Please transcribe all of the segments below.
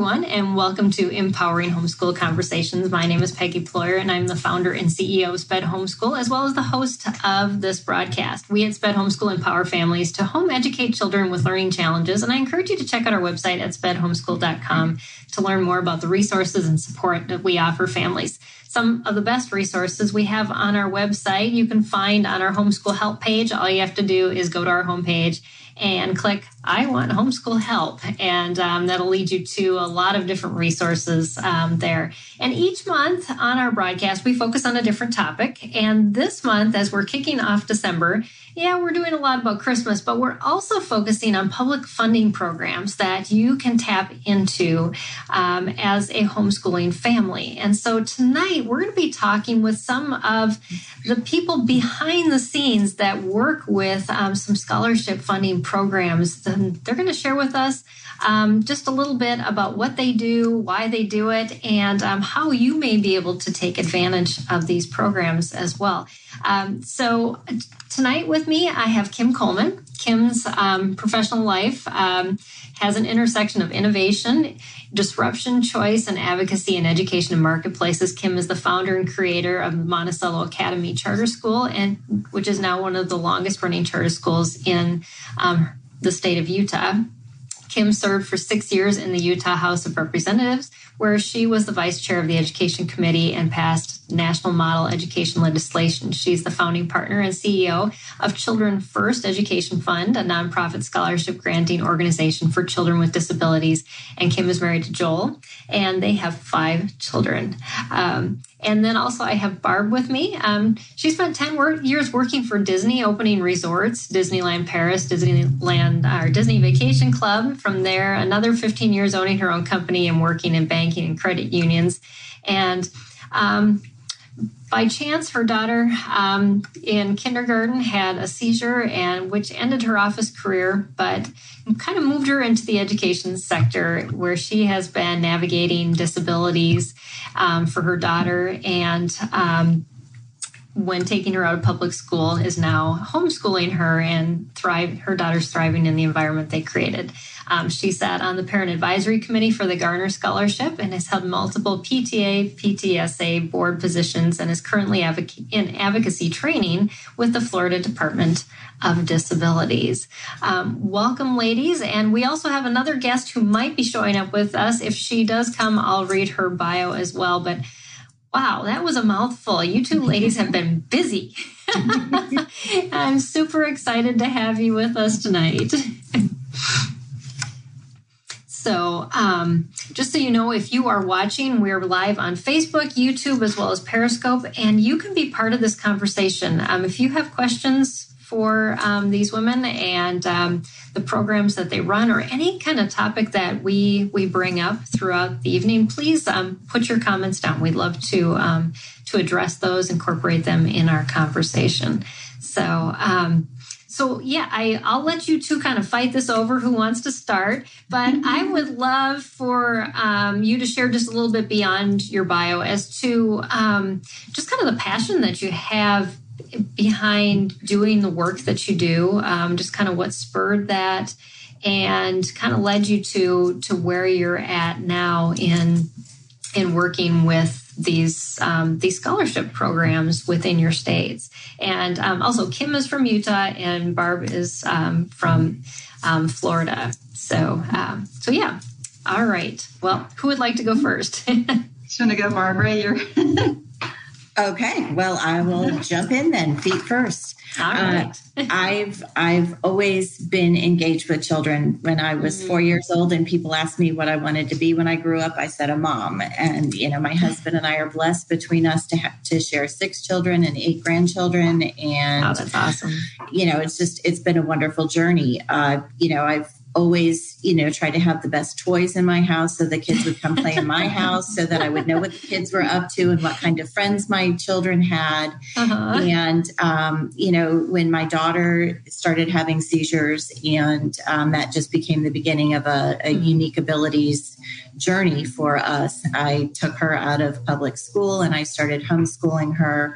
everyone, and welcome to Empowering Homeschool Conversations. My name is Peggy Ployer, and I'm the founder and CEO of Sped Homeschool, as well as the host of this broadcast. We at Sped Homeschool empower families to home educate children with learning challenges, and I encourage you to check out our website at spedhomeschool.com to learn more about the resources and support that we offer families. Some of the best resources we have on our website you can find on our homeschool help page. All you have to do is go to our homepage and click I want homeschool help, and that'll lead you to a lot of different resources there. And each month on our broadcast, we focus on a different topic. And this month, as we're kicking off December, we're doing a lot about Christmas, but we're also focusing on public funding programs that you can tap into as a homeschooling family. And so tonight, we're going to be talking with some of the people behind the scenes that work with some scholarship funding programs. They're going to share with us just a little bit about what they do, why they do it, and how you may be able to take advantage of these programs as well. So tonight with me, I have Kim Coleman. Kim's professional life has an intersection of innovation, disruption, choice, and advocacy in education and marketplaces. Kim is the founder and creator of Monticello Academy Charter School, and which is now one of the longest running charter schools in the state of Utah. Kim served for 6 years in the Utah House of Representatives, where she was the vice chair of the Education Committee and passed national model education legislation. She's the founding partner and CEO of Children First Education Fund, a nonprofit scholarship granting organization for children with disabilities. And Kim is married to Joel, and they have 5 children. And then also I have Barb with me. She spent 10 years working for Disney, opening resorts, Disneyland Paris, Disney Vacation Club. From there, another 15 years owning her own company and working in banking and credit unions. And by chance, her daughter in kindergarten had a seizure, which ended her office career, but kind of moved her into the education sector, where she has been navigating disabilities for her daughter, and when taking her out of public school, is now homeschooling her, and her daughter's thriving in the environment they created. She sat on the Parent Advisory Committee for the Garner Scholarship and has held multiple PTA, PTSA board positions, and is currently in advocacy training with the Florida Department of Disabilities. Welcome, ladies. And we also have another guest who might be showing up with us. If she does come, I'll read her bio as well. But wow, that was a mouthful. You two ladies have been busy. I'm super excited to have you with us tonight. So just so you know, if you are watching, we're live on Facebook, YouTube, as well as Periscope, and you can be part of this conversation. If you have questions for these women and the programs that they run, or any kind of topic that we bring up throughout the evening, please put your comments down. We'd love to address those, incorporate them in our conversation. So I'll let you two kind of fight this over who wants to start, but I would love for you to share just a little bit beyond your bio as to just kind of the passion that you have behind doing the work that you do, just kind of what spurred that and kind of led you to where you're at now in working with these scholarship programs within your states. And also Kim is from Utah and Barb is from Florida. So yeah. All right. Well, who would like to go first? Just want to go, Barbara. Okay. Well, I will jump in then. Feet first. All right. I've always been engaged with children. When I was 4 years old and people asked me what I wanted to be when I grew up, I said a mom. And, my husband and I are blessed between us to share 6 children and 8 grandchildren. And that's awesome. It's been a wonderful journey. I've always, tried to have the best toys in my house so the kids would come play in my house so that I would know what the kids were up to and what kind of friends my children had. Uh-huh. And, when my daughter started having seizures and that just became the beginning of a unique abilities journey for us. I took her out of public school and I started homeschooling her.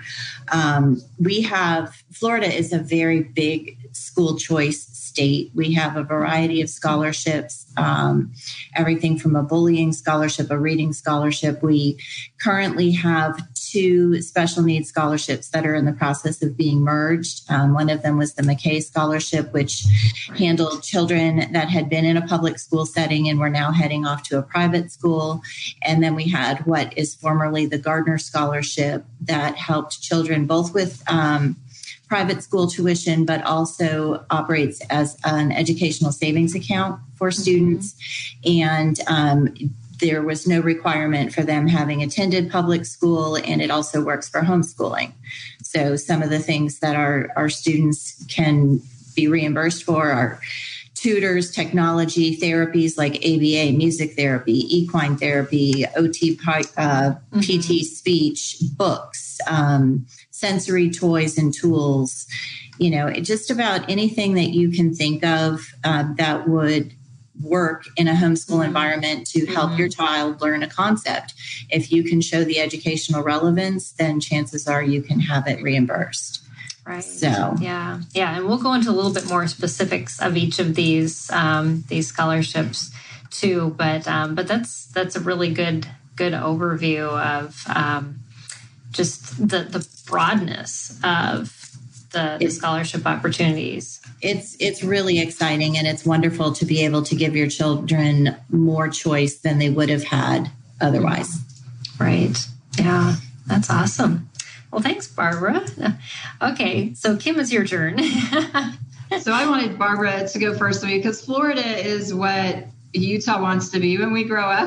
Florida is a very big school choice state. We have a variety of scholarships, everything from a bullying scholarship, a reading scholarship. We currently have 2 special needs scholarships that are in the process of being merged. One of them was the McKay Scholarship, which handled children that had been in a public school setting and were now heading off to a private school. And then we had what is formerly the Gardner Scholarship that helped children both with private school tuition, but also operates as an educational savings account for students. And there was no requirement for them having attended public school, and it also works for homeschooling. So some of the things that our students can be reimbursed for are tutors, technology, therapies like ABA, music therapy, equine therapy, OT, PT, speech, books, sensory toys and tools, just about anything that you can think of that would work in a homeschool environment to help your child learn a concept. If you can show the educational relevance, then chances are you can have it reimbursed. Right. So yeah, and we'll go into a little bit more specifics of each of these scholarships too. But that's a really good overview of just the broadness of the scholarship opportunities. It's really exciting, and it's wonderful to be able to give your children more choice than they would have had otherwise. Right. Yeah, that's awesome. Well, thanks, Barbara. Okay, so Kim, it's your turn. So I wanted Barbara to go first because Florida is what Utah wants to be when we grow up,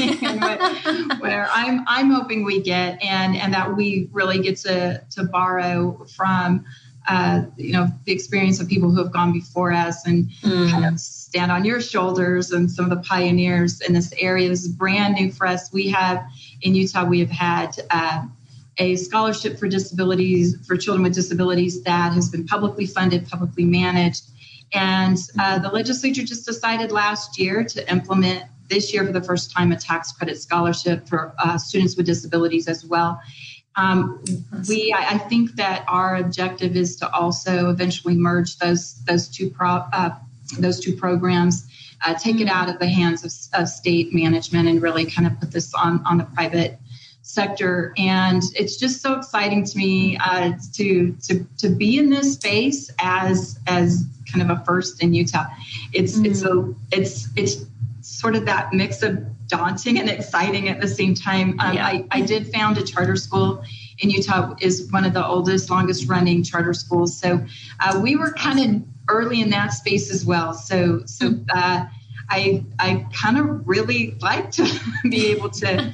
and where I'm hoping we get, and that we really get to borrow from, the experience of people who have gone before us and kind of stand on your shoulders and some of the pioneers in this area. This is brand new for us. We have in Utah, we have had a scholarship for children with disabilities that has been publicly funded, publicly managed. And the legislature just decided last year to implement this year for the first time a tax credit scholarship for students with disabilities as well. I think that our objective is to also eventually merge those two programs, take it out of the hands of state management and really kind of put this on the private sector. And it's just so exciting to me to be in this space as kind of a first in Utah. It's sort of that mix of daunting and exciting at the same time. I did found a charter school in Utah, is one of the oldest, longest running charter schools. So we were kind of early in that space as well. So I kind of really like to be able to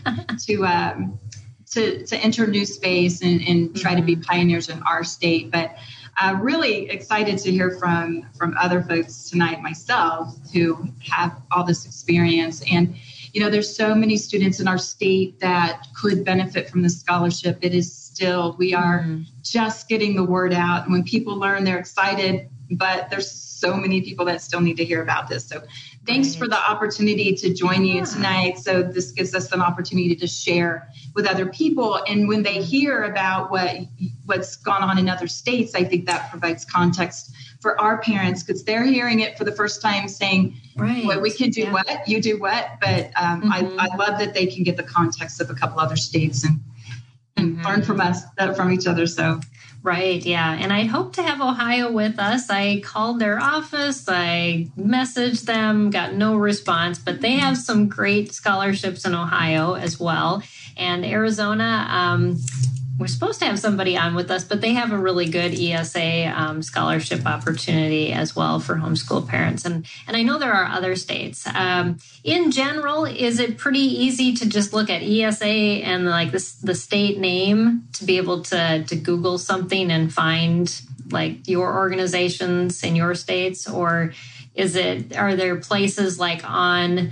enter a new space and try to be pioneers in our state. But really excited to hear from other folks tonight, myself, who have all this experience. And, there's so many students in our state that could benefit from the scholarship. It is still, we are just getting the word out. And when people learn, they're excited, but there's so many people that still need to hear about this. So thanks for the opportunity to join you tonight. So this gives us an opportunity to share with other people. And when they hear about what's gone on in other states, I think that provides context for our parents, because they're hearing it for the first time saying, well, we can do what, you do what. But I love that they can get the context of a couple other states and learn from each other. So. Right. Yeah. And I hope to have Ohio with us. I called their office. I messaged them, got no response, but they have some great scholarships in Ohio as well. And Arizona, we're supposed to have somebody on with us, but they have a really good ESA scholarship opportunity as well for homeschool parents. And I know there are other states. In general, is it pretty easy to just look at ESA and the state name to be able to Google something and find like your organizations in your states? Or are there places like on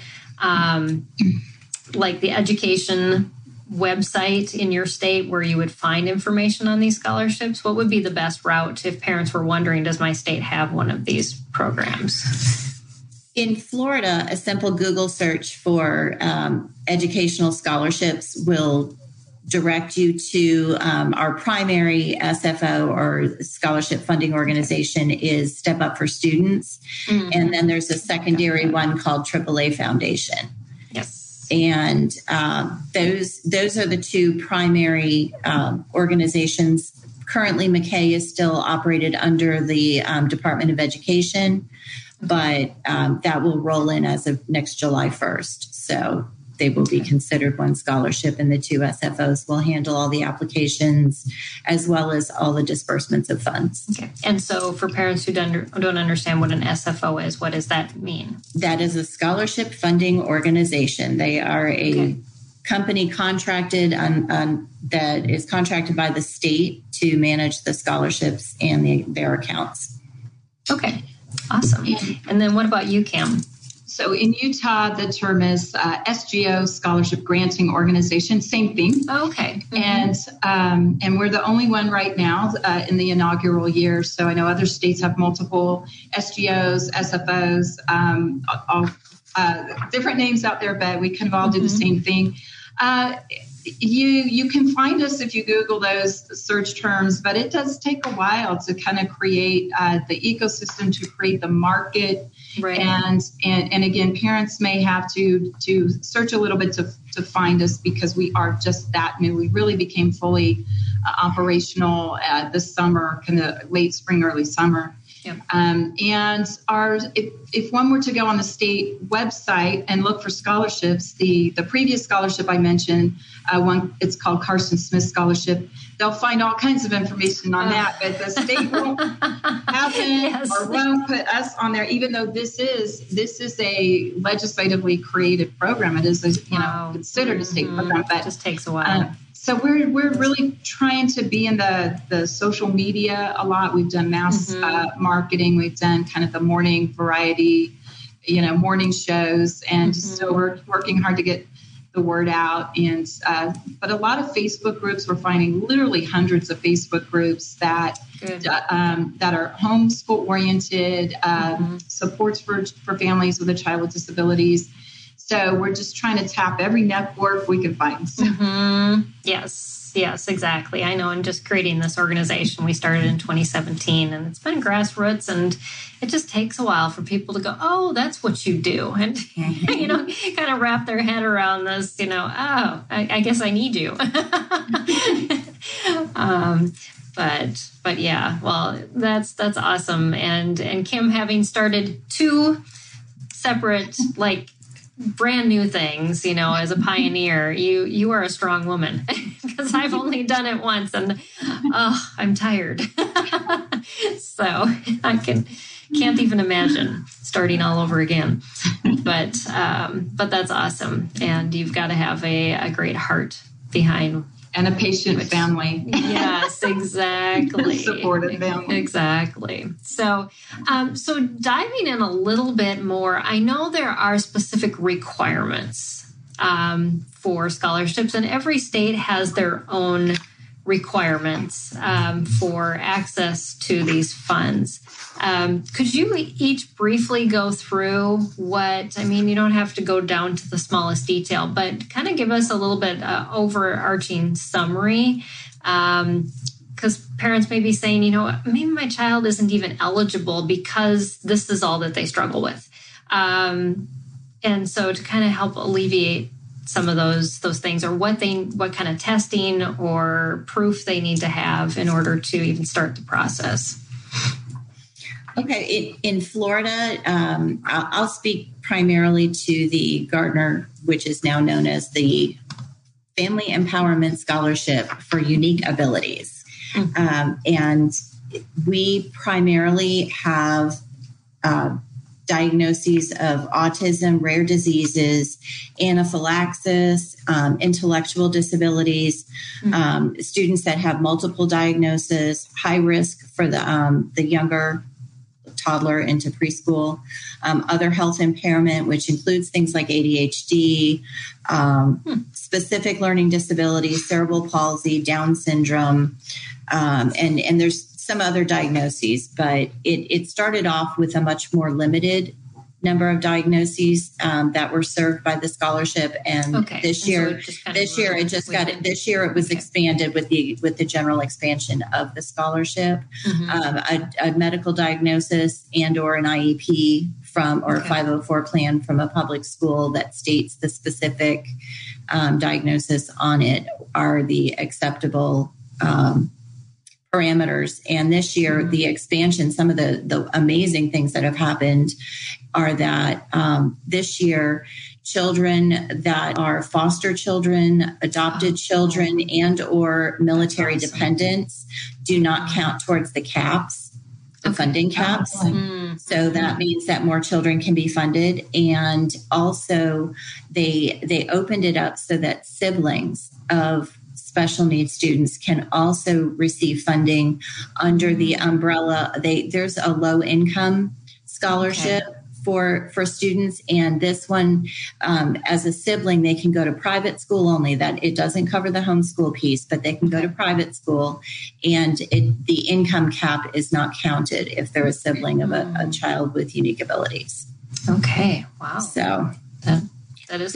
like the education website in your state where you would find information on these scholarships? What would be the best route if parents were wondering, does my state have one of these programs? In Florida, a simple Google search for educational scholarships will direct you to our primary SFO or scholarship funding organization is Step Up for Students. Mm-hmm. And then there's a secondary one called AAA Foundation. Yes. And those are the two primary organizations. Currently, McKay is still operated under the Department of Education, but that will roll in as of next July 1st. So they will be considered one scholarship, and the two SFOs will handle all the applications as well as all the disbursements of funds. Okay. And so for parents who don't understand what an SFO is, what does that mean? That is a scholarship funding organization. They are a company contracted that is contracted by the state to manage the scholarships and their accounts. Okay. Awesome. And then what about you, Cam? So in Utah, the term is SGO, Scholarship Granting Organization. Same thing. Oh, okay. Mm-hmm. And we're the only one right now in the inaugural year. So I know other states have multiple SGOs, SFOs, all different names out there, but we kind of all do the same thing. You can find us if you Google those search terms, but it does take a while to kind of create the ecosystem, to create the market. Right. And again, parents may have to search a little bit to find us because we are just that new. We really became fully operational this summer, kind of late spring, early summer. Yep. And if one were to go on the state website and look for scholarships, the previous scholarship I mentioned, it's called Carson Smith Scholarship. They'll find all kinds of information on that, but the state won't have it or won't put us on there, even though this is a legislatively created program. It is considered a state program, but it just takes a while. So we're really trying to be in the social media a lot. We've done mass marketing. We've done kind of the morning variety, morning shows, and so we're working hard to get the word out. And but a lot of Facebook groups, we're finding literally hundreds of Facebook groups that are homeschool oriented, supports for families with a child with disabilities. So we're just trying to tap every network we can find. Yes, exactly. I know. And just creating this organization, we started in 2017, and it's been grassroots, and it just takes a while for people to go, oh, that's what you do. And, kind of wrap their head around this, I guess I need you. But yeah, well, that's awesome. And Kim, having started two separate, brand new things, as a pioneer, you are a strong woman because I've only done it once and I'm tired. So I can't even imagine starting all over again. But that's awesome. And you've got to have a great heart behind. And a patient family. Yes, exactly. Supportive family. Exactly. So diving in a little bit more, I know there are specific requirements for scholarships, and every state has their own requirements for access to these funds. Could you each briefly go through you don't have to go down to the smallest detail, but kind of give us a little bit overarching summary, because parents may be saying, maybe my child isn't even eligible because this is all that they struggle with. And so to kind of help alleviate some of those things, or what kind of testing or proof they need to have in order to even start the process. Okay, in Florida, I'll speak primarily to the Gardner, which is now known as the Family Empowerment Scholarship for Unique Abilities. And we primarily have diagnoses of autism, rare diseases, anaphylaxis, intellectual disabilities, students that have multiple diagnoses, high risk for the younger toddler into preschool, other health impairment, which includes things like ADHD, specific learning disabilities, cerebral palsy, Down syndrome, and there's some other diagnoses, but it started off with a much more limited number of diagnoses that were served by the scholarship, and this year it was expanded with the general expansion of the scholarship. A medical diagnosis and or an IEP from or a 504 plan from a public school that states the specific diagnosis on it are the acceptable parameters. And this year, the expansion, some of the amazing things that have happened are that this year, children that are foster children, adopted children, and or military dependents do not count towards the caps, the funding caps. So that means that more children can be funded. And also they opened it up so that siblings of special needs students can also receive funding under the umbrella. There's a low income scholarship for students, and this one, as a sibling, they can go to private school only. That it doesn't cover the homeschool piece, but they can go to private school, and the income cap is not counted if they're a sibling of a child with unique abilities. Okay, wow. So that is so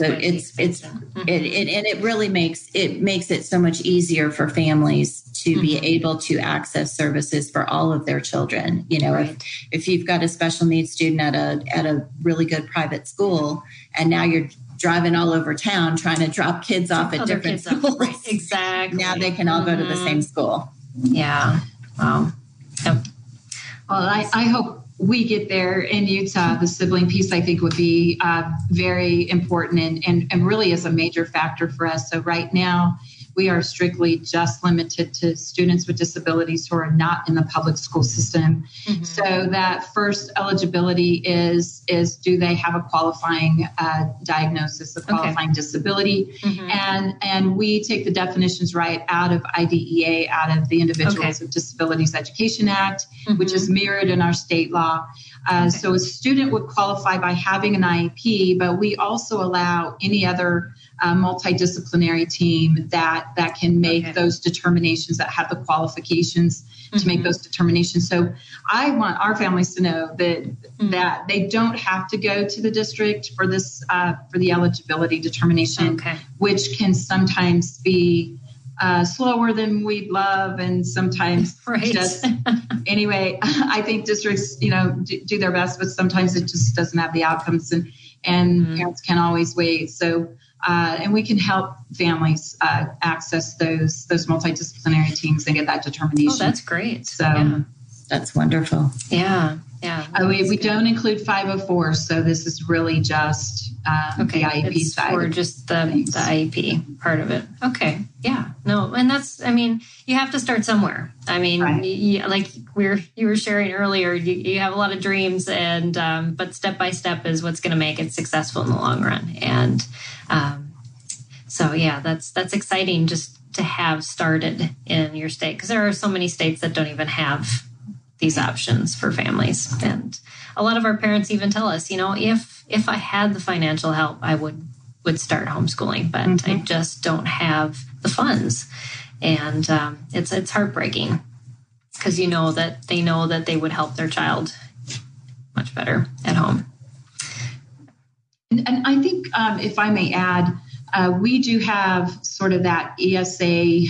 it really makes it so much easier for families to be able to access services for all of their children. You know, if you've got a special needs student at a really good private school, and now you're driving all over town trying to drop kids off at different schools, exactly. Now they can all go to the same school. Yeah. Wow. Yep. Well, I hope we get there in Utah. The sibling piece, I think, would be very important and really is a major factor for us. So right now, we are strictly just limited to students with disabilities who are not in the public school system. So that first eligibility is do they have a qualifying diagnosis, a qualifying disability? And we take the definitions right out of IDEA, out of the Individuals with Disabilities Education Act, which is mirrored in our state law. So a student would qualify by having an IEP, but we also allow any other multidisciplinary team that can make those determinations, that have the qualifications to make those determinations. So I want our families to know that they don't have to go to the district for this for the eligibility determination, which can sometimes be slower than we'd love, and sometimes just anyway. I think districts, do their best, but sometimes it just doesn't have the outcomes, and parents can't always wait. So, and we can help families access those multidisciplinary teams and get that determination. Oh, that's great. So that's wonderful. Yeah. We don't include 504, so this is really just the IEP side. Or just the IEP part of it. Okay. Yeah. No, and you have to start somewhere. Like you were sharing earlier, you have a lot of dreams, and but step by step is what's going to make it successful in the long run. And so yeah, that's exciting just to have started in your state, because there are so many states that don't even have these options for families. And a lot of our parents even tell us, if I had the financial help, I would start homeschooling, but I just don't have the funds. And it's heartbreaking, because they know that they would help their child much better at home. And I think, if I may add, we do have sort of that ESA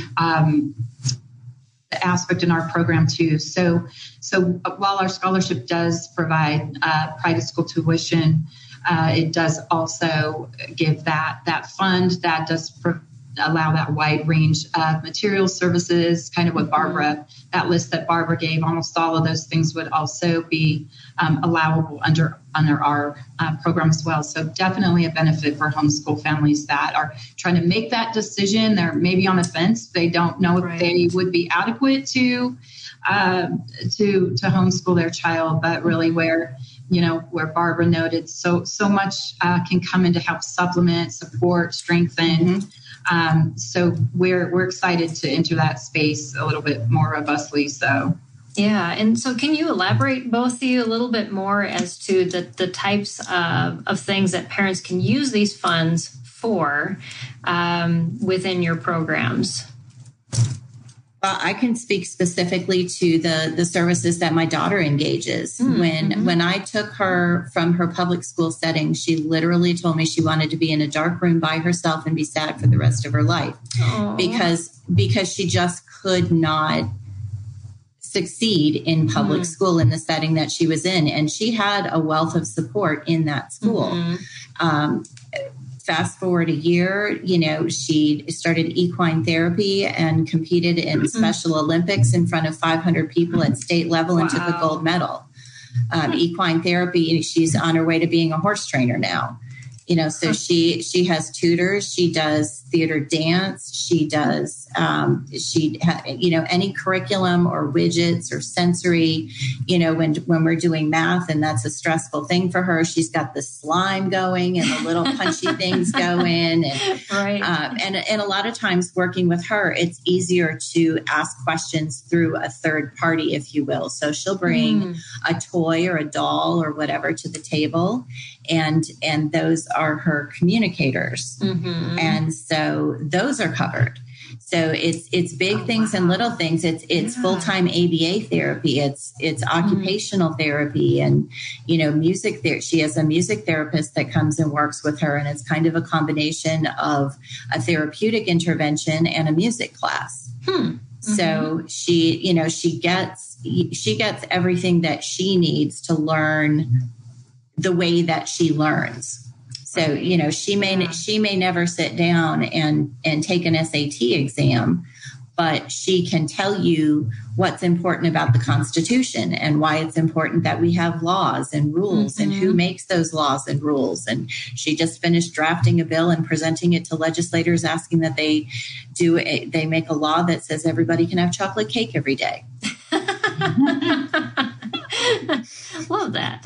aspect in our program too. So while our scholarship does provide private school tuition, it does also give that fund that does allow that wide range of material services, kind of what that list that Barbara gave, almost all of those things would also be allowable under our program as well. So definitely a benefit for homeschool families that are trying to make that decision. They're maybe on the fence. They don't know if they would be adequate to homeschool their child, but really where Barbara noted, so much can come in to help supplement, support, strengthen. So we're excited to enter that space a little bit more robustly. So. Yeah. And so can you elaborate, both of you, a little bit more as to the types of things that parents can use these funds for within your programs? Well, I can speak specifically to the services that my daughter engages. When I took her from her public school setting, she literally told me she wanted to be in a dark room by herself and be sad for the rest of her life. Because she just could not succeed in public school in the setting that she was in. And she had a wealth of support in that school. Fast forward a year, she started equine therapy and competed in Special Olympics in front of 500 people at state level and took a gold medal. Equine therapy, she's on her way to being a horse trainer now. So she has tutors, she does theater dance, she does, any curriculum or widgets or sensory, when we're doing math and that's a stressful thing for her, she's got the slime going and the little punchy things going. And a lot of times working with her, it's easier to ask questions through a third party, if you will. So she'll bring a toy or a doll or whatever to the table. And those are her communicators. And so those are covered. So it's big things and little things. It's full-time ABA therapy. It's occupational therapy and, music therapy. She has a music therapist that comes and works with her. And it's kind of a combination of a therapeutic intervention and a music class. So she gets everything that she needs to learn the way that she learns. So, she may never sit down and take an SAT exam, but she can tell you what's important about the Constitution and why it's important that we have laws and rules and who makes those laws and rules. And she just finished drafting a bill and presenting it to legislators, asking that they make a law that says everybody can have chocolate cake every day. Love that.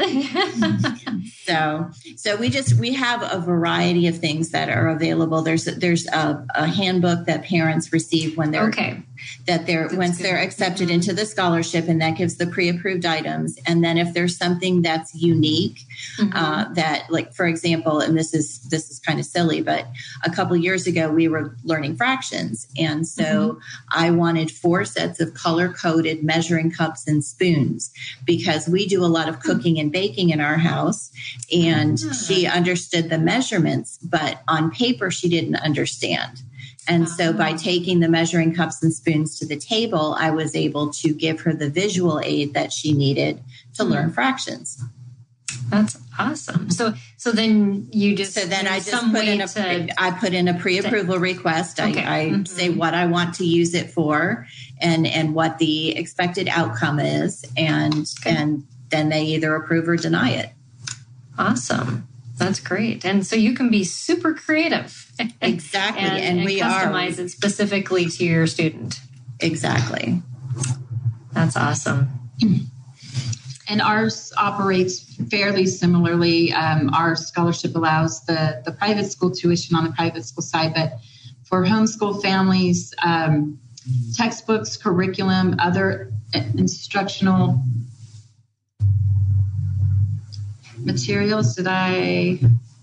So we have a variety of things that are available. There's a handbook that parents receive when they're once they're accepted into the scholarship, and that gives the pre-approved items. And then if there's something that's unique, that, like, for example, and this is kind of silly, but a couple of years ago we were learning fractions, and so I wanted 4 sets of color-coded measuring cups and spoons because we do a lot of cooking and baking in our house, and she understood the measurements, but on paper she didn't understand. And so by taking the measuring cups and spoons to the table, I was able to give her the visual aid that she needed to learn fractions. That's awesome. So then you just I put in a pre-approval request. I say what I want to use it for and what the expected outcome is, and then they either approve or deny it. Awesome. That's great. And so you can be super creative. Exactly. and we customize it specifically to your student. Exactly. That's awesome. And ours operates fairly similarly. Our scholarship allows the private school tuition on the private school side, but for homeschool families, textbooks, curriculum, other instructional materials. Did I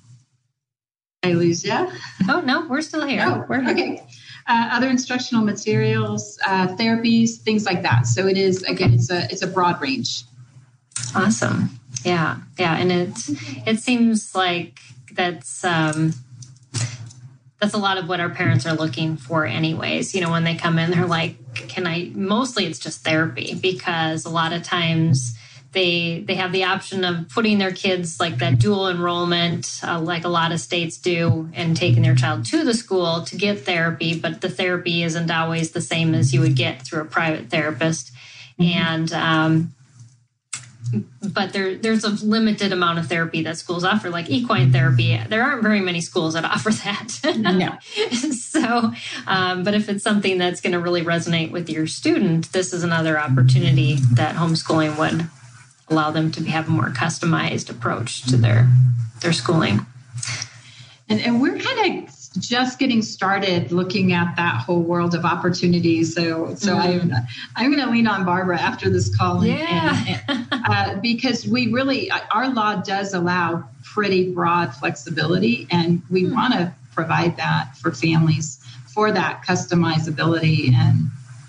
lose you? Oh, no, we're still here. Oh, we're here. Okay. Other instructional materials, therapies, things like that. So it is, again, it's a broad range. Awesome. Yeah. And it seems like that's a lot of what our parents are looking for anyways. When they come in, they're like, mostly it's just therapy, because a lot of times they have the option of putting their kids, like that dual enrollment, like a lot of states do, and taking their child to the school to get therapy, but the therapy isn't always the same as you would get through a private therapist. And but there's a limited amount of therapy that schools offer, like equine therapy. There aren't very many schools that offer that. No. So, but if it's something that's going to really resonate with your student, this is another opportunity that homeschooling would allow them to have a more customized approach to their schooling. And we're kind of just getting started looking at that whole world of opportunities. So I'm going to lean on Barbara after this call. And because we really, our law does allow pretty broad flexibility, and we want to provide that for families for that customizability. And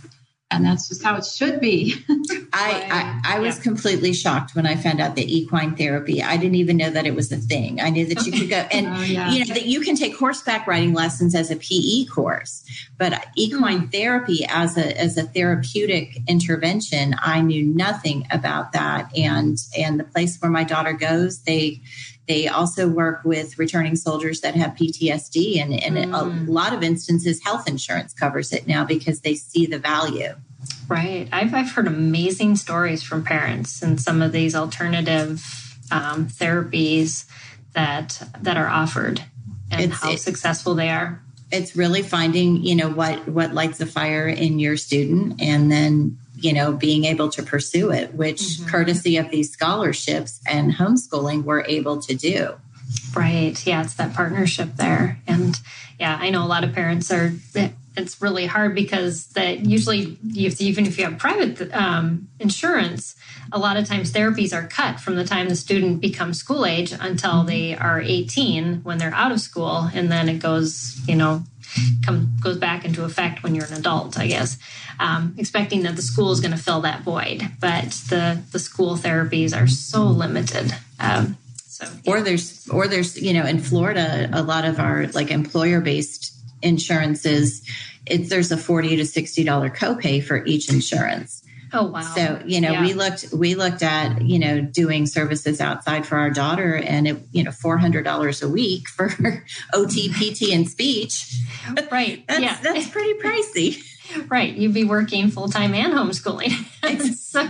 And that's just how it should be. I was completely shocked when I found out that equine therapy. I didn't even know that it was a thing. I knew that you could go and that you can take horseback riding lessons as a PE course, but equine therapy as a therapeutic intervention, I knew nothing about that. And the place where my daughter goes, they also work with returning soldiers that have PTSD, and in a lot of instances, health insurance covers it now because they see the value. Right. I've heard amazing stories from parents and some of these alternative therapies that are offered and how successful they are. It's really finding, what lights a fire in your student, and then being able to pursue it, which courtesy of these scholarships and homeschooling, we're able to do. Right. Yeah. It's that partnership there. And I know a lot of parents it's really hard because that usually even if you have private insurance, a lot of times therapies are cut from the time the student becomes school age until they are 18 when they're out of school. And then it goes, goes back into effect when you're an adult, I guess, expecting that the school is going to fill that void. But the school therapies are so limited. Or there's, in Florida, a lot of our employer-based insurances, there's a $40 to $60 copay for each insurance. Oh, wow. So, we looked at, doing services outside for our daughter, and $400 a week for OT, PT, and speech. Right. That's pretty pricey. Right. You'd be working full-time and homeschooling. So,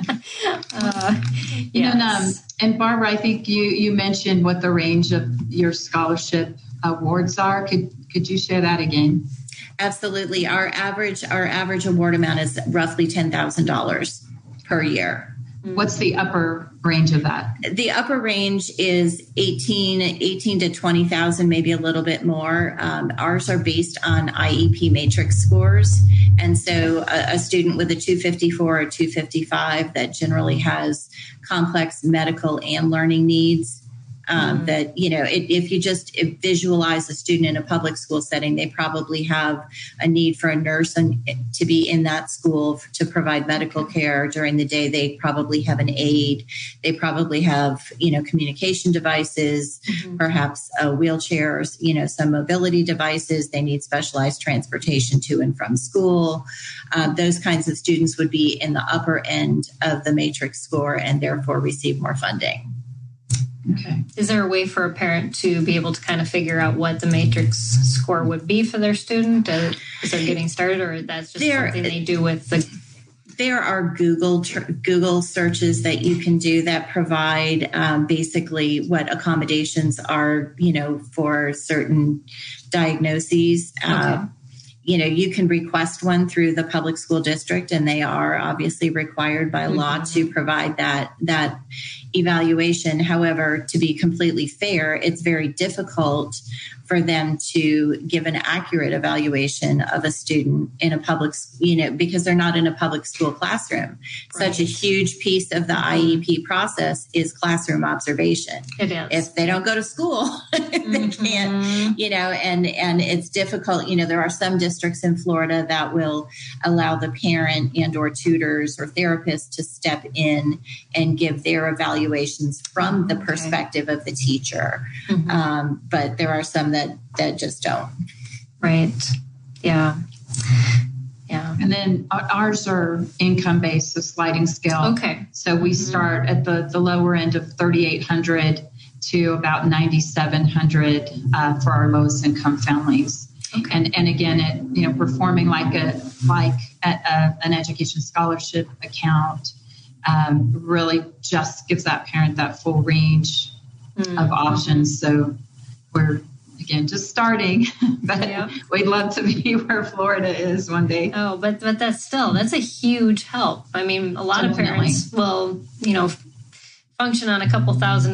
yes. And Barbara, I think you mentioned what the range of your scholarship awards are. Could you share that again? Absolutely. Our average award amount is roughly $10,000 per year. What's the upper range of that? The upper range is 18 to 20,000, maybe a little bit more. Ours are based on IEP matrix scores. And so a student with a 254 or 255 that generally has complex medical and learning needs, that, if you just visualize a student in a public school setting, they probably have a need for a nurse to be in that school to provide medical care during the day. They probably have an aide. They probably have, communication devices, perhaps wheelchairs, some mobility devices. They need specialized transportation to and from school. Those kinds of students would be in the upper end of the matrix score and therefore receive more funding. Okay. Is there a way for a parent to be able to kind of figure out what the matrix score would be for their student as they're getting started, or that's just something they do with the... There are Google searches that you can do that provide basically what accommodations are, for certain diagnoses. Okay. You can request one through the public school district, and they are obviously required by law to provide that evaluation. However, to be completely fair, it's very difficult for them to give an accurate evaluation of a student in a public, because they're not in a public school classroom. Right. Such a huge piece of the IEP process is classroom observation. It is. If they don't go to school, they can't, and it's difficult. There are some districts in Florida that will allow the parent and or tutors or therapists to step in and give their evaluations from the perspective of the teacher. But there are some that just don't. Right. Yeah. Yeah. And then ours are income-based, so sliding scale. Okay. So we start at the lower end of $3,800 to about $9,700 for our lowest income families. Okay. And again, performing like an education scholarship account really just gives that parent that full range of options. So we're, again, just starting, but we'd love to be where Florida is one day. Oh, but that's a huge help. I mean, a lot of parents will, function on a couple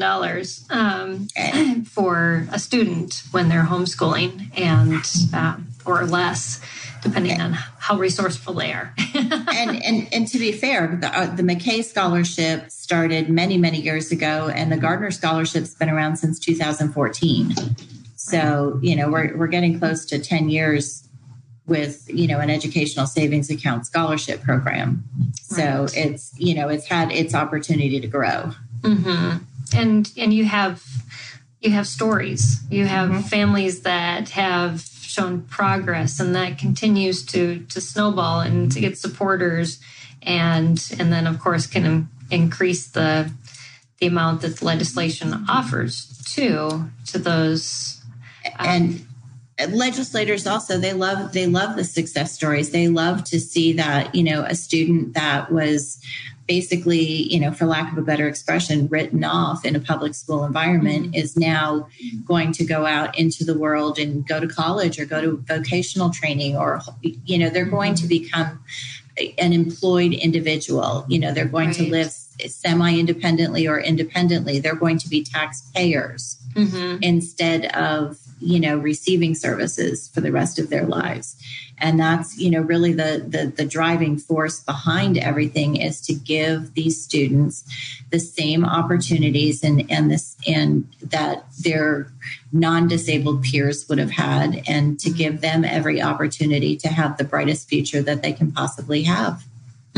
$1,000s for a student when they're homeschooling, and or less, depending on how resourceful they are. and to be fair, the McKay Scholarship started many, many years ago, and the Gardner Scholarship's been around since 2014. So, we're getting close to 10 years with, an educational savings account scholarship program. So it's had its opportunity to grow. Mm-hmm. And you have stories. You have families that have shown progress, and that continues to snowball and to get supporters, and then of course can increase the amount that the legislation offers to those. And legislators also, they love the success stories. They love to see that, a student that was basically, for lack of a better expression, written off in a public school environment is now going to go out into the world and go to college or go to vocational training, or, they're going to become an employed individual. They're going to live semi-independently or independently. They're going to be taxpayers instead of, receiving services for the rest of their lives. And that's, really the driving force behind everything, is to give these students the same opportunities and that their non-disabled peers would have had, and to give them every opportunity to have the brightest future that they can possibly have.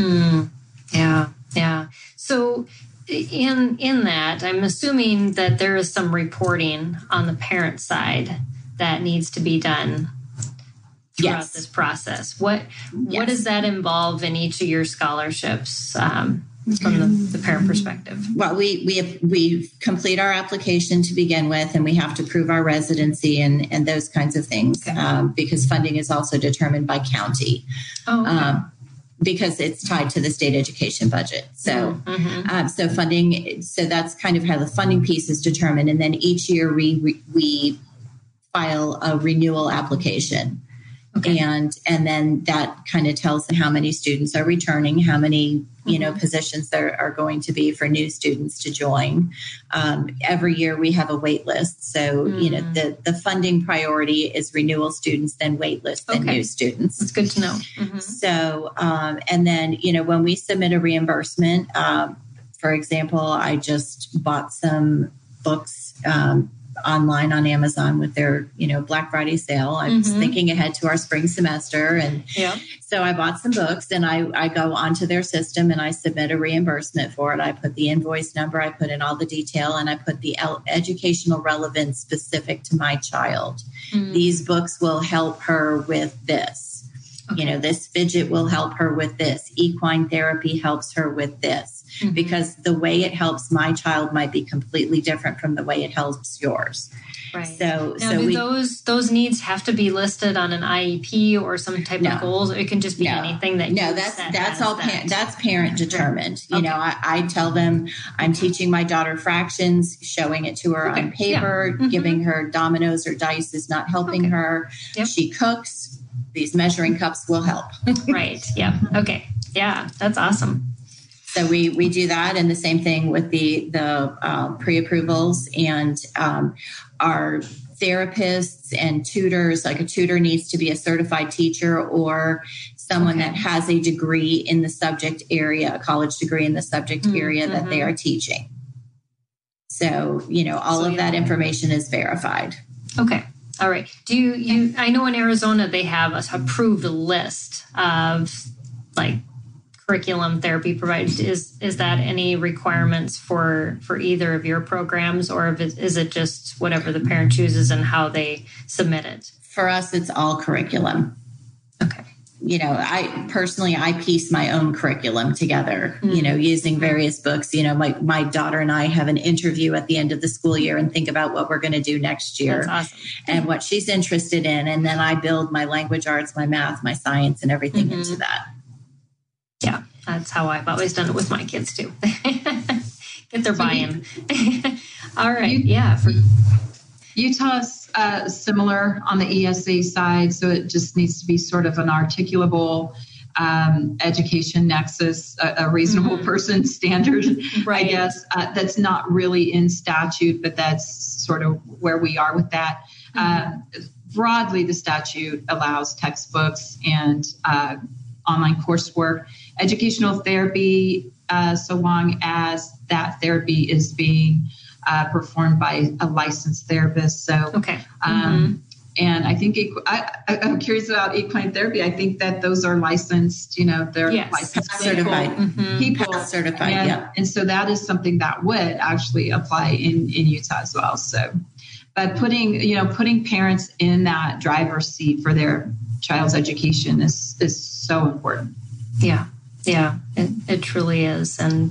Yeah. So in that, I'm assuming that there is some reporting on the parent side that needs to be done throughout this process. What does that involve in each of your scholarships from the parent perspective? Well, we complete our application to begin with, and we have to prove our residency and those kinds of things, because funding is also determined by county. Because it's tied to the state education budget. So, so funding, so that's kind of how the funding piece is determined. And then each year we file a renewal application. And then that kind of tells them how many students are returning, how many, positions there are going to be for new students to join. Every year we have a wait list. So, the funding priority is renewal students, then wait list, then new students. That's good to know. So, and then, when we submit a reimbursement, for example, I just bought some books, online on Amazon with their, Black Friday sale. I was thinking ahead to our spring semester. And so I bought some books, and I go onto their system and I submit a reimbursement for it. I put the invoice number, I put in all the detail, and I put the educational relevance specific to my child. These books will help her with this. This fidget will help her with this. Equine therapy helps her with this. Because the way it helps my child might be completely different from the way it helps yours. Right. So do those needs have to be listed on an IEP or some type of goals? It can just be anything that. No, that's all. That's parent determined. I tell them I'm teaching my daughter fractions, showing it to her on paper, giving her dominoes or dice is not helping her. She cooks. These measuring cups will help. Right. Yeah. Okay. Yeah, that's awesome. So we do that, and the same thing with the pre-approvals, and our therapists and tutors. Like a tutor needs to be a certified teacher or someone that has a degree in the subject area, a college degree in the subject area that they are teaching. So all of that information is verified. Okay. All right. Do you? I know in Arizona they have an approved list of curriculum therapy provided. Is that any requirements for either of your programs, or is it just whatever the parent chooses and how they submit it? For us, it's all curriculum. Okay. I piece my own curriculum together, using various books. My daughter and I have an interview at the end of the school year and think about what we're going to do next year. That's awesome. And what she's interested in. And then I build my language arts, my math, my science, and everything into that. Yeah, that's how I've always done it with my kids too. Get their buy-in. All right. Utah's similar on the ESA side, so it just needs to be sort of an articulable education nexus, a reasonable person standard, I guess. That's not really in statute, but that's sort of where we are with that. Broadly, the statute allows textbooks and online coursework, educational therapy, so long as that therapy is being performed by a licensed therapist. So, And I think I'm curious about equine therapy. I think that those are licensed, they're licensed certified people. Certified, and so that is something that would actually apply in Utah as well. So, but putting parents in that driver's seat for their child's education is so important. Yeah, it truly is, and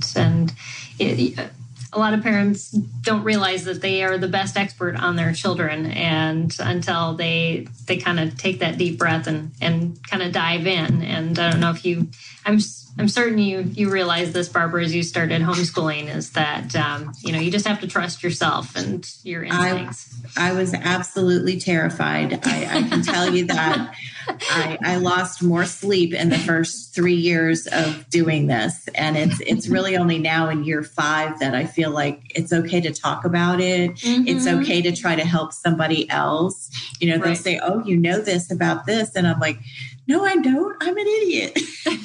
a lot of parents don't realize that they are the best expert on their children, and until they kind of take that deep breath and kind of dive in. And I don't know if I'm certain you realize this, Barbara, as you started homeschooling, is that you just have to trust yourself and your instincts. I was absolutely terrified. I can tell you that. I lost more sleep in the first 3 years of doing this. And it's really only now in year 5 that I feel like it's okay to talk about it. Mm-hmm. It's okay to try to help somebody else. They'll say, oh, you know this about this. And I'm like, no, I don't. I'm an idiot.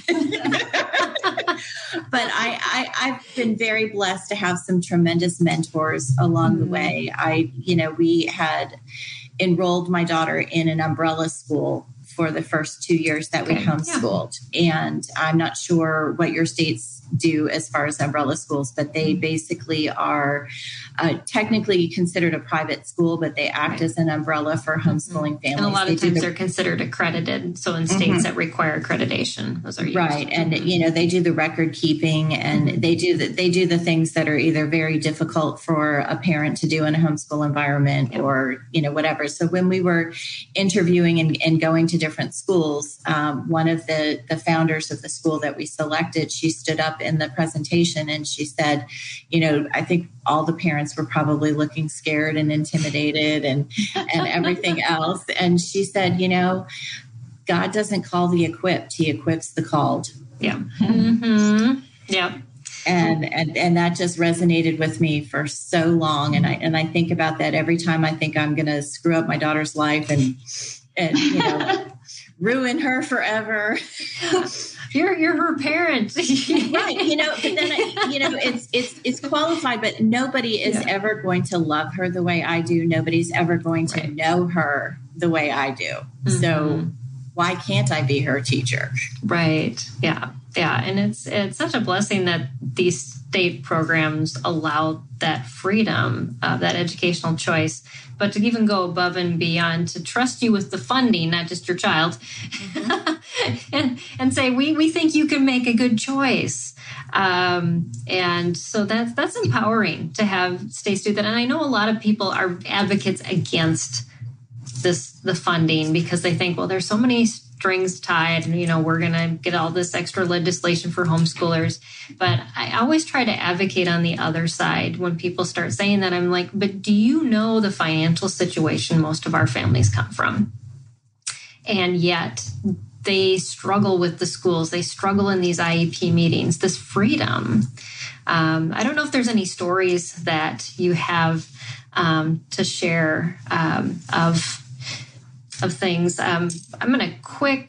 But I've been very blessed to have some tremendous mentors along the way. We had enrolled my daughter in an umbrella school for the first 2 years that we homeschooled. Yeah. And I'm not sure what your states do as far as umbrella schools, but they basically are technically considered a private school, but they act as an umbrella for homeschooling families. And a lot of times they're considered accredited. So in states that require accreditation, those are used. Right. And, they do the record keeping, and they do the things that are either very difficult for a parent to do in a homeschool environment or, whatever. So when we were interviewing and going to different schools, one of the founders of the school that we selected, she stood up in the presentation and she said, I think all the parents were probably looking scared and intimidated and everything else. And she said, God doesn't call the equipped, he equips the called. Yeah. Mm-hmm. Yeah. And that just resonated with me for so long. And I think about that every time I think I'm going to screw up my daughter's life and ruin her forever. You're her parent. Right. But then, it's qualified, but nobody is ever going to love her the way I do. Nobody's ever going to know her the way I do. Mm-hmm. So why can't I be her teacher? Right. Yeah. Yeah. And it's such a blessing that these state programs allow that freedom, that educational choice, but to even go above and beyond, to trust you with the funding, not just your child, and say, we think you can make a good choice. And so that's empowering to have states do that. And I know a lot of people are advocates against the funding because they think, well, there's so many strings tied, and we're going to get all this extra legislation for homeschoolers. But I always try to advocate on the other side when people start saying that. I'm like, but do you know the financial situation most of our families come from? And yet they struggle with the schools. They struggle in these IEP meetings, this freedom. I don't know if there's any stories that you have to share of things. I'm going to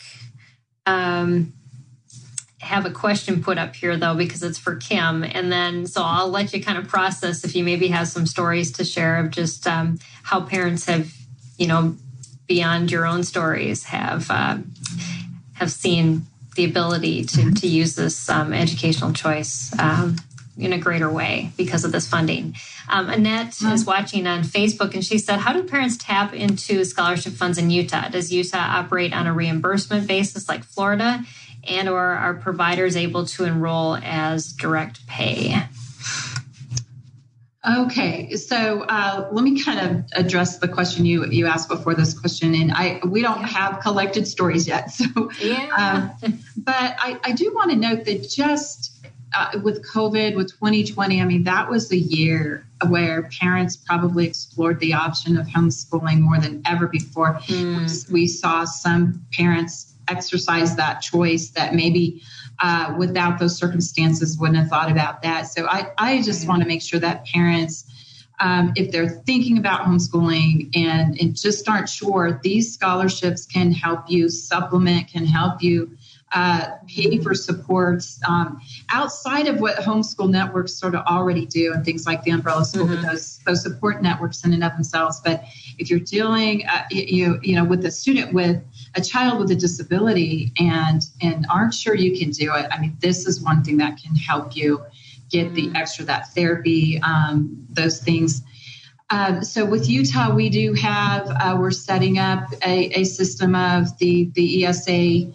have a question put up here, though, because it's for Kim. And then, so I'll let you kind of process if you maybe have some stories to share of just how parents have, beyond your own stories, have seen the ability to use this educational choice in a greater way because of this funding. Annette is watching on Facebook, and she said, how do parents tap into scholarship funds in Utah? Does Utah operate on a reimbursement basis like Florida, and or are providers able to enroll as direct pay? Okay, so let me kind of address the question you asked before this question, and we don't have collected stories yet. So, but I do want to note that just with COVID, with 2020, that was the year where parents probably explored the option of homeschooling more than ever before. We saw some parents exercise that choice that maybe without those circumstances wouldn't have thought about that. So I just want to make sure that parents, if they're thinking about homeschooling and just aren't sure, these scholarships can help you supplement, can help you pay for supports outside of what homeschool networks sort of already do, and things like the Umbrella School, but those support networks in and of themselves. But if you're dealing, with a child with a disability and aren't sure you can do it, I mean, this is one thing that can help you get the extra, that therapy, those things. So with Utah, we do have, we're setting up a system of the ESA,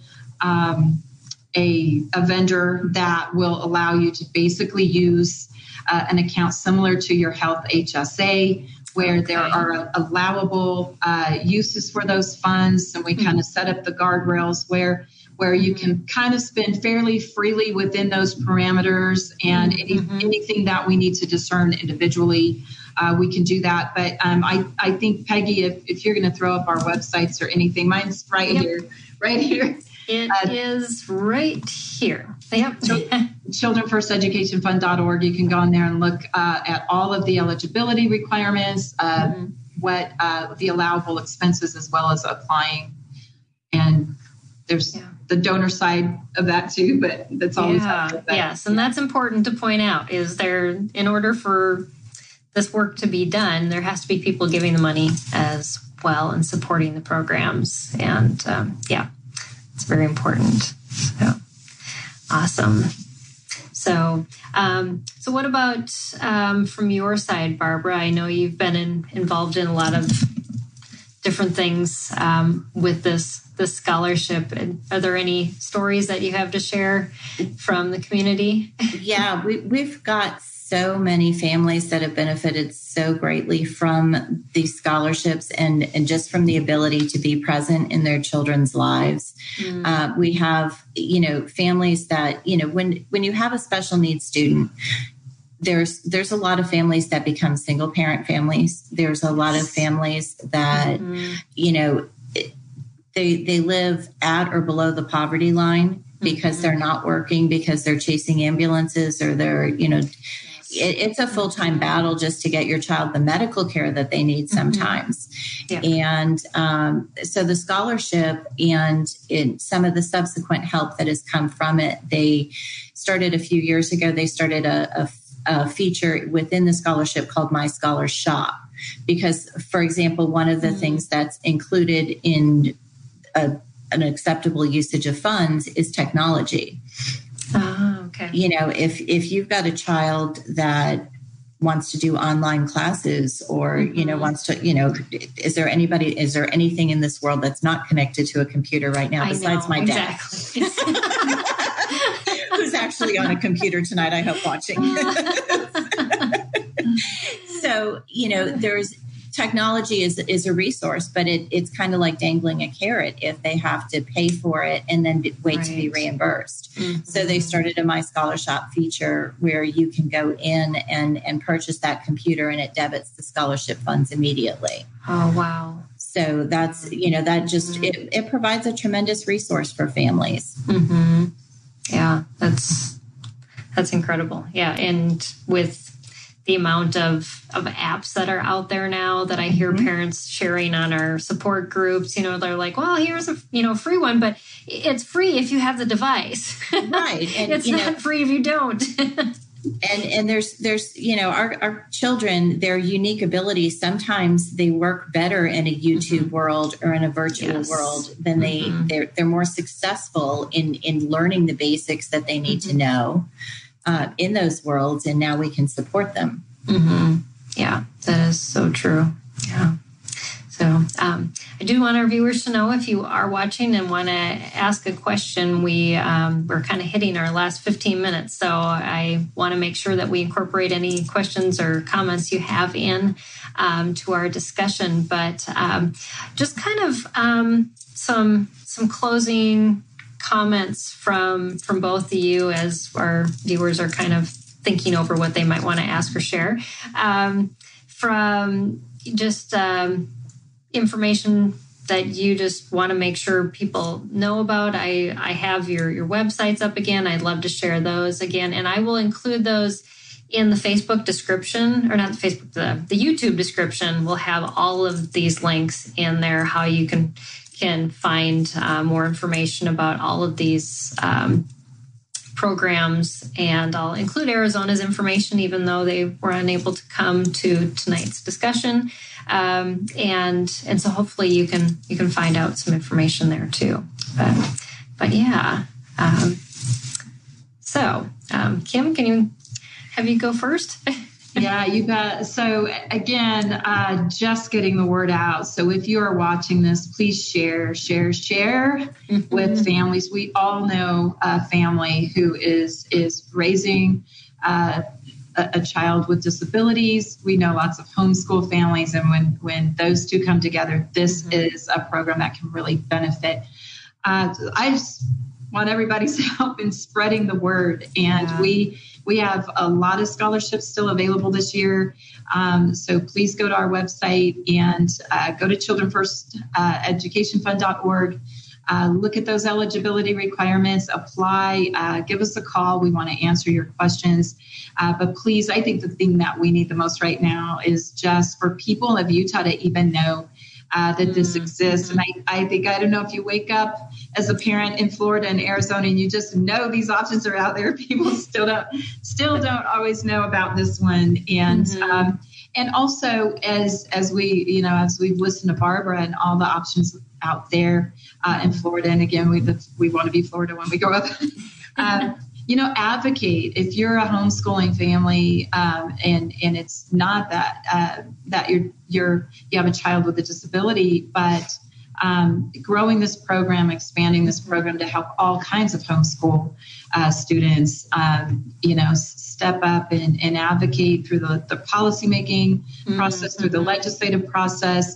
a vendor that will allow you to basically use an account similar to your health HSA, where there are allowable uses for those funds. And we kind of set up the guardrails where you can kind of spend fairly freely within those parameters, and anything that we need to discern individually, we can do that. But I think, Peggy, if you're going to throw up our websites or anything, mine's right here. It is right here. Yep. ChildrenFirstEducationFund.org. You can go in there and look at all of the eligibility requirements, what the allowable expenses, as well as applying. And there's the donor side of that too, but that's always yes, and that's important to point out. Is there, in order for this work to be done, there has to be people giving the money as well and supporting the programs, and it's very important. So awesome. So what about from your side, Barbara? I know you've been involved in a lot of different things with this scholarship. Are there any stories that you have to share from the community? Yeah, we've got so many families that have benefited so greatly from these scholarships and just from the ability to be present in their children's lives. We have, families that, when you have a special needs student, there's a lot of families that become single parent families. There's a lot of families that, they live at or below the poverty line because they're not working, because they're chasing ambulances, or they're, it's a full-time battle just to get your child the medical care that they need sometimes. And so the scholarship and some of the subsequent help that has come from it, they started a few years ago, they started a feature within the scholarship called My Scholar Shop. Because, for example, one of the things that's included in an acceptable usage of funds is technology. Okay. If you've got a child that wants to do online classes, or, wants to, is there anything in this world that's not connected to a computer right now besides my dad? Exactly. Who's actually on a computer tonight, I hope, watching. So, there's technology is a resource, but it's kind of like dangling a carrot if they have to pay for it and then wait to be reimbursed. So they started a My Scholar Shop feature where you can go in and purchase that computer, and it debits the scholarship funds immediately. Oh, wow. So that's, that just, it provides a tremendous resource for families. Yeah, that's incredible. Yeah. And with the amount of apps that are out there now that I hear parents sharing on our support groups, they're like, well, here's a, free one, but it's free if you have the device. Right. And it's not free if you don't. and there's, our children, their unique abilities, sometimes they work better in a YouTube world or in a virtual world than they're more successful in learning the basics that they need to know in those worlds, and now we can support them. Yeah, that is so true. Yeah. So I do want our viewers to know, if you are watching and want to ask a question, we're kind of hitting our last 15 minutes. So I want to make sure that we incorporate any questions or comments you have in to our discussion. But just kind of some closing comments from both of you as our viewers are kind of thinking over what they might want to ask or share. From just information that you just want to make sure people know about, I have your websites up again. I'd love to share those again, and I will include those in the Facebook description, or not the Facebook, the YouTube description. Will have all of these links in there, how you can can find more information about all of these programs, and I'll include Arizona's information, even though they were unable to come to tonight's discussion. And so hopefully you can find out some information there too. But yeah. Kim, can you have you go first? Yeah, you bet. So again, just getting the word out. So if you are watching this, please share with families. We all know a family who is raising a child with disabilities. We know lots of homeschool families. And when those two come together, this is a program that can really benefit. I just want everybody's help in spreading the word. And we have a lot of scholarships still available this year. So please go to our website and go to childrenfirsteducationfund.org. Look at those eligibility requirements, apply, give us a call. We want to answer your questions. But please, I think the thing that we need the most right now is just for people of Utah to even know that this exists. And I think, I don't know if you wake up as a parent in Florida and Arizona and you just know these options are out there. People still don't always know about this one. And and also as we've listened to Barbara and all the options out there in Florida, and again we want to be Florida when we grow up. Advocate if you're a homeschooling family, and it's not that you have a child with a disability, but growing this program, expanding this program to help all kinds of homeschool students, step up and advocate through the policymaking process, through the legislative process.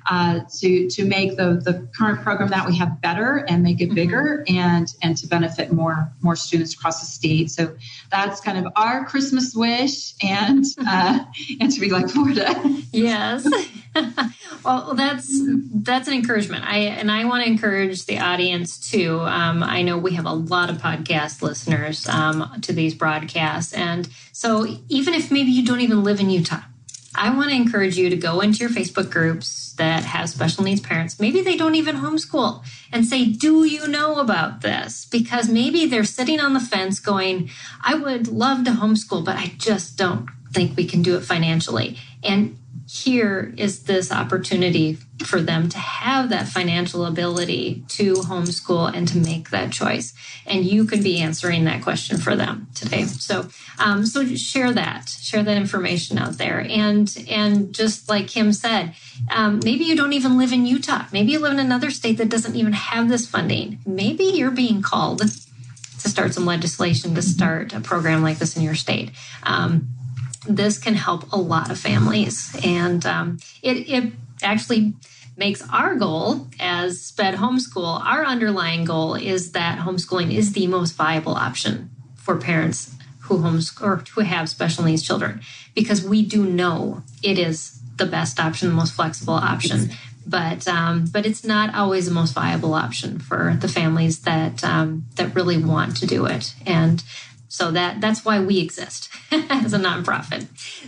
To make the current program that we have better and make it bigger and to benefit more students across the state. So that's kind of our Christmas wish, and to be like Florida. Yes. Well, that's an encouragement. I want to encourage the audience too. I know we have a lot of podcast listeners to these broadcasts, and so even if maybe you don't even live in Utah, I want to encourage you to go into your Facebook groups that have special needs parents. Maybe they don't even homeschool, and say, do you know about this? Because maybe they're sitting on the fence going, I would love to homeschool, but I just don't think we can do it financially. And here is this opportunity for them to have that financial ability to homeschool and to make that choice. And you could be answering that question for them today. So share that information out there. And just like Kim said, maybe you don't even live in Utah. Maybe you live in another state that doesn't even have this funding. Maybe you're being called to start some legislation to start a program like this in your state. This can help a lot of families. And it actually makes our goal as SPED Homeschool, our underlying goal is that homeschooling is the most viable option for parents who have special needs children, because we do know it is the best option, the most flexible option. But it's not always the most viable option for the families that really want to do it. And so that's why we exist as a nonprofit.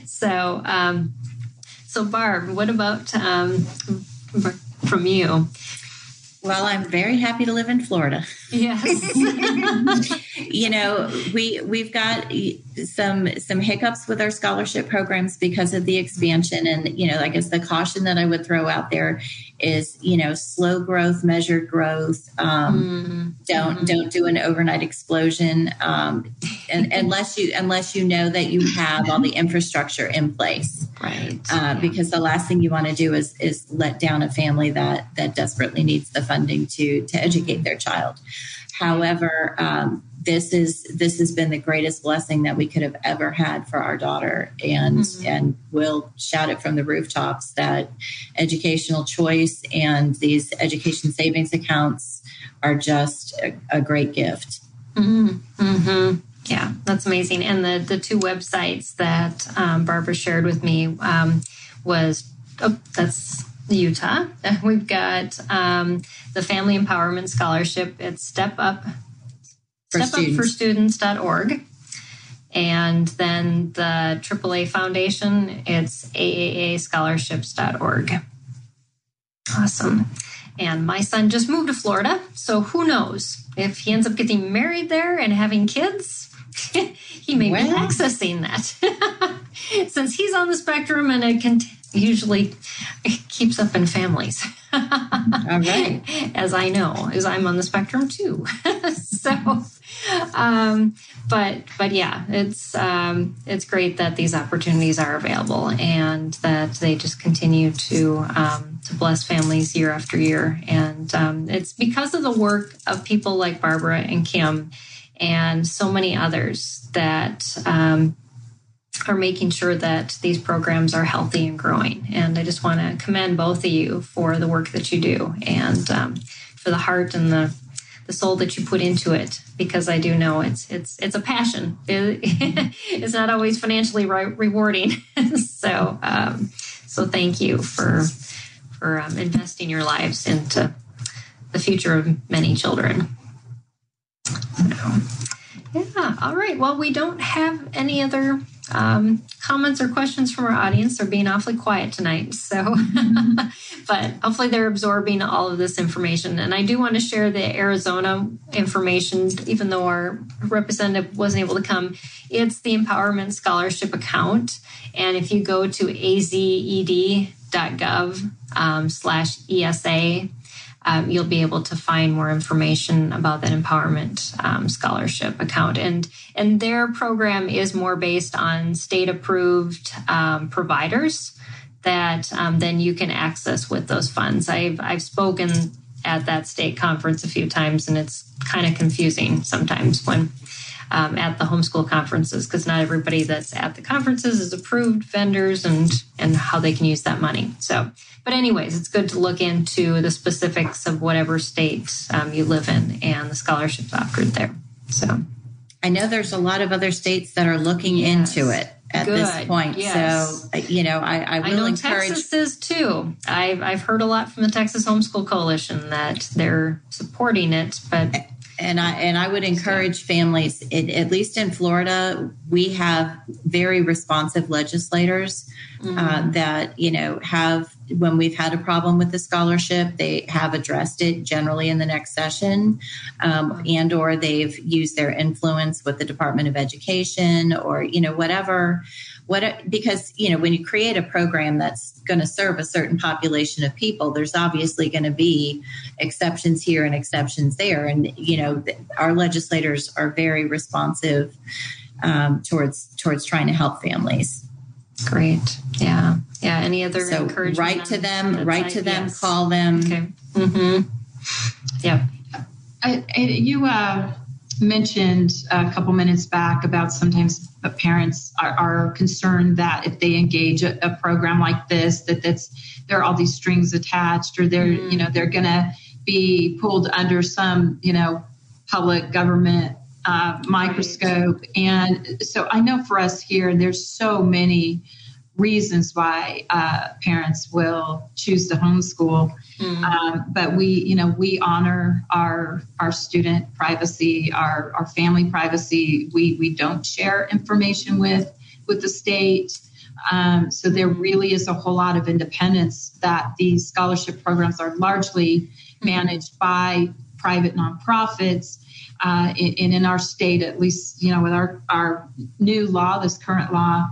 So Barb, what about from you? Well, I'm very happy to live in Florida. Yes. We've got some hiccups with our scholarship programs because of the expansion. And, I guess the caution that I would throw out there is, slow growth, measured growth. Don't do an overnight explosion. And unless you know that you have all the infrastructure in place. Right. Because the last thing you want to do is let down a family that desperately needs the funding to educate their child. However, this has been the greatest blessing that we could have ever had for our daughter, and we'll shout it from the rooftops that educational choice and these education savings accounts are just a great gift. Yeah, that's amazing. And the two websites that Barbara shared with me that's Utah. We've got the Family Empowerment Scholarship. It's stepupforstudents.org. And then the AAA Foundation, it's AAAscholarships.org. Awesome. And my son just moved to Florida, so who knows if he ends up getting married there and having kids. He may be accessing that since he's on the spectrum, and it usually keeps up in families. All right. As I know, as I'm on the spectrum too. So, but yeah, it's great that these opportunities are available and that they just continue to bless families year after year. And it's because of the work of people like Barbara and Kim and so many others that are making sure that these programs are healthy and growing. And I just want to commend both of you for the work that you do and for the heart and the soul that you put into it, because I do know it's a passion. It's not always financially rewarding. So thank you for investing your lives into the future of many children. Yeah. All right. Well, we don't have any other comments or questions from our audience. They're being awfully quiet tonight. So, but hopefully they're absorbing all of this information. And I do want to share the Arizona information, even though our representative wasn't able to come. It's the Empowerment Scholarship account. And if you go to azed.gov/ESA, you'll be able to find more information about that Empowerment Scholarship account. And their program is more based on state-approved providers that then you can access with those funds. I've spoken at that state conference a few times, and it's kind of confusing sometimes when at the homeschool conferences, because not everybody that's at the conferences is approved vendors and how they can use that money. So, but anyways, it's good to look into the specifics of whatever state you live in and the scholarships offered there. So I know there's a lot of other states that are looking into it at this point. Yes. So, I will encourage. Texas is too. I've heard a lot from the Texas Homeschool Coalition that they're supporting it, but. And I would encourage families, at least in Florida, we have very responsive legislators that, have, when we've had a problem with the scholarship, they have addressed it generally in the next session, and or they've used their influence with the Department of Education or, whatever. Because, when you create a program that's going to serve a certain population of people, there's obviously going to be exceptions here and exceptions there. And, our legislators are very responsive towards trying to help families. What? Yeah. Yeah. Any other encouragement? Write to them, yes. Call them. Okay. Mm-hmm. Yeah. You mentioned a couple minutes back about sometimes parents are concerned that if they engage a program like this, there are all these strings attached, or they're going to be pulled under some, public government microscope. Right. And so I know for us here, there's so many reasons why parents will choose to homeschool. Mm-hmm. But we honor our student privacy, our family privacy. We don't share information with the state. So there really is a whole lot of independence that these scholarship programs are largely managed by private nonprofits. In our state, at least, with our new law, this current law,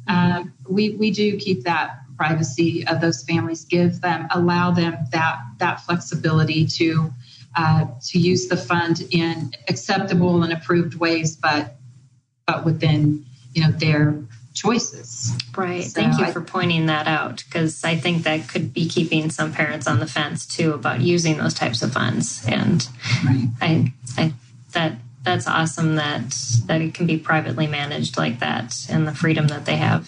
we do keep that privacy of those families, allow them that flexibility to use the fund in acceptable and approved ways, but within their choices. Right. So thank you for pointing that out, because I think that could be keeping some parents on the fence too about using those types of funds. And right. That's awesome that it can be privately managed like that and the freedom that they have.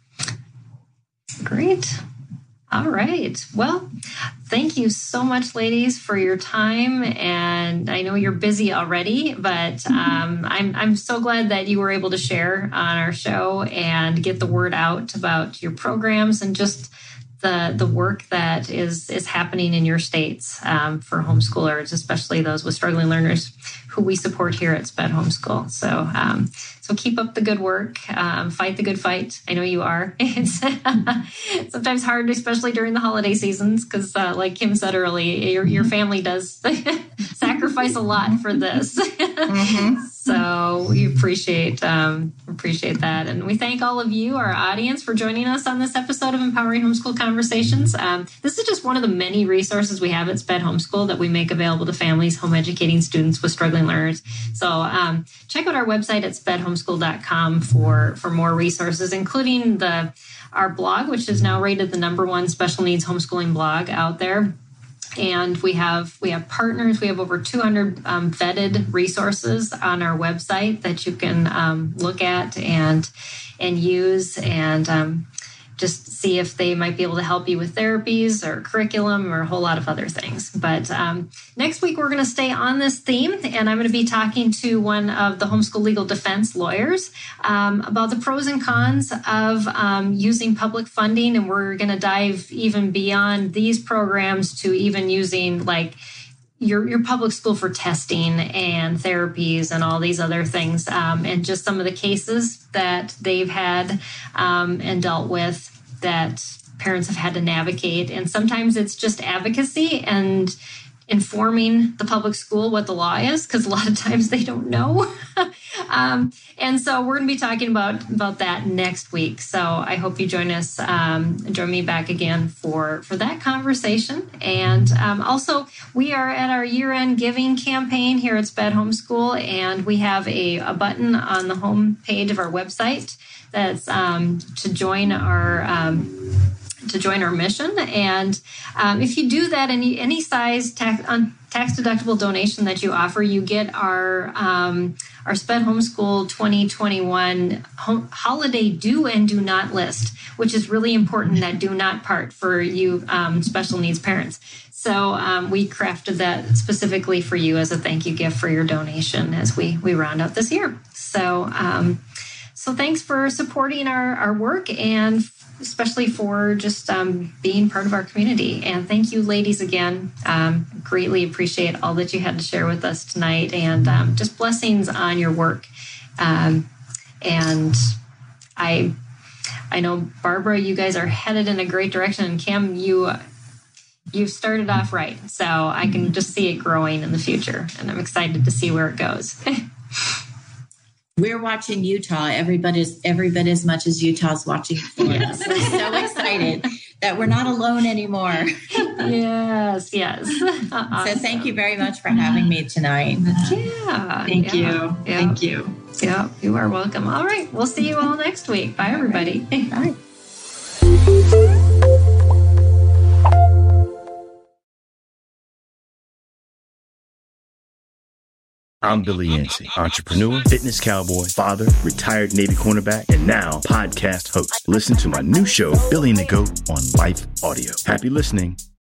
Great. All right. Well, thank you so much, ladies, for your time. And I know you're busy already, but I'm so glad that you were able to share on our show and get the word out about your programs and just the work that is happening in your states for homeschoolers, especially those with struggling learners who we support here at SPED Homeschool. So keep up the good work, fight the good fight. I know you are. It's sometimes hard, especially during the holiday seasons, because like Kim said earlier, your family does sacrifice a lot for this. Mm-hmm. So we appreciate that. And we thank all of you, our audience, for joining us on this episode of Empowering Homeschool Conversations. This is just one of the many resources we have at SPED Homeschool that we make available to families home educating students with struggling learners. So check out our website at spedhomeschool.com for more resources, including our blog, which is now rated the #1 special needs homeschooling blog out there. And we have partners. We have over 200 vetted resources on our website that you can look at and use and just see if they might be able to help you with therapies or curriculum or a whole lot of other things. But next week, we're going to stay on this theme, and I'm going to be talking to one of the homeschool legal defense lawyers about the pros and cons of using public funding. And we're going to dive even beyond these programs to even using like your public school for testing and therapies and all these other things, and just some of the cases that they've had and dealt with that parents have had to navigate. And sometimes it's just advocacy and informing the public school what the law is, because a lot of times they don't know. And so we're going to be talking about that next week. So I hope you join us, join me back again for that conversation. And also, we are at our year-end giving campaign here at SPED Homeschool, and we have a button on the home page of our website that's to join our mission. And if you do that, any size tax-deductible donation that you offer, you get our SPED Homeschool 2021 holiday do and do not list, which is really important, that do not part for you special needs parents. So we crafted that specifically for you as a thank you gift for your donation as we round out this year. So thanks for supporting our work, and especially for just being part of our community. And thank you, ladies, again. Greatly appreciate all that you had to share with us tonight, and just blessings on your work. And I know, Barbara, you guys are headed in a great direction. And Kim, you've started off right. So I can just see it growing in the future, and I'm excited to see where it goes. We're watching Utah every bit as much as Utah's watching Florida. Yes. We're so excited that we're not alone anymore. Yes. Awesome. So thank you very much for having me tonight. Yeah. Thank you. Thank you. Yeah, you are welcome. All right. We'll see you all next week. Bye, everybody. Bye. I'm Billy Yancey, entrepreneur, fitness cowboy, father, retired Navy cornerback, and now podcast host. Listen to my new show, Billy and the Goat, on Life Audio. Happy listening.